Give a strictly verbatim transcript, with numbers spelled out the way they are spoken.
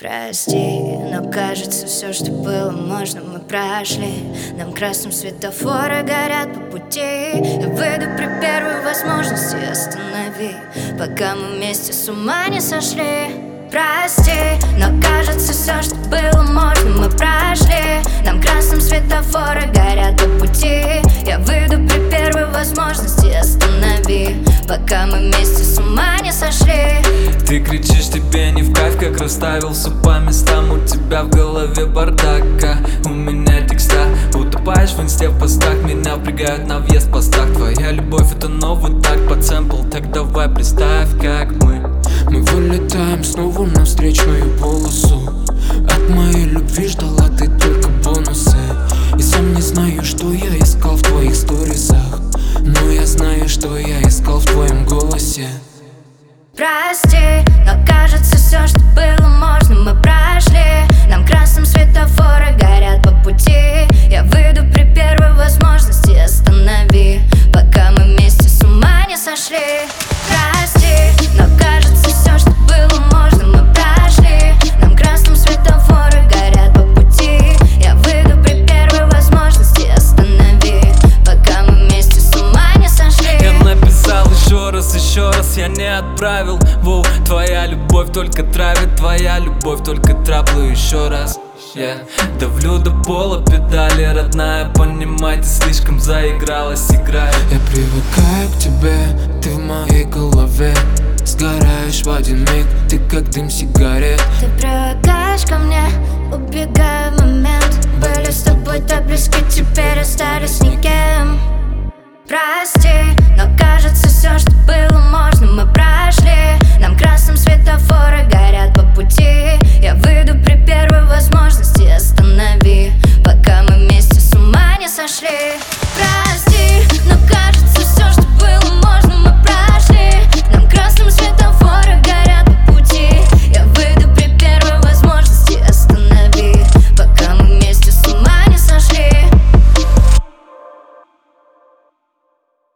Прости, но кажется, все, что было можно, мы прошли. Нам красным светофоры горят по пути. Я выйду при первой возможности, останови, пока мы вместе с ума не сошли. Прости, но кажется, все, что было можно, мы прошли. Нам красным светофоры горят по пути. Я выйду при первой возможности, останови, пока мы вместе с ума не сошли. Ты кричишь, тебе не в кайф, как расставился по местам. У тебя в голове бардака, у меня текста. Утопаешь в инсте в постах, меня впрягают на въезд в постах. Твоя любовь это новый так под сэмпл, так давай представь, как мы Мы вылетаем снова на встречную полосу. От моей любви ждала ты только бонусы. И сам не знаю, что я искал в твоих сторисах, но я знаю, что я искал в твоем голосе. Прости, но кажется, все, что было можно, мы прошли. Нам красным светофоры горят по пути. Я выйду при первой возможности, останови, пока мы вместе с ума не сошли. Прости, но кажется, все, что было можно, мы прошли. Нам красным светофоры горят по пути. Я выйду при первой возможности, останови, пока мы вместе с ума не сошли. Я написал еще раз, еще раз я не отправил. Воу, твоя любовь только травит, твоя любовь только траплю еще раз. Я давлю до пола педали, родная, понимай, ты слишком заигралась, играй. Я привыкаю к тебе, ты в моей голове. Сгораешь в один миг, ты как дым сигарет. Ты привыкаешь ко мне, убегая в момент. Были с тобой так близко, теперь остались никем. Прости, но кажется, все, что было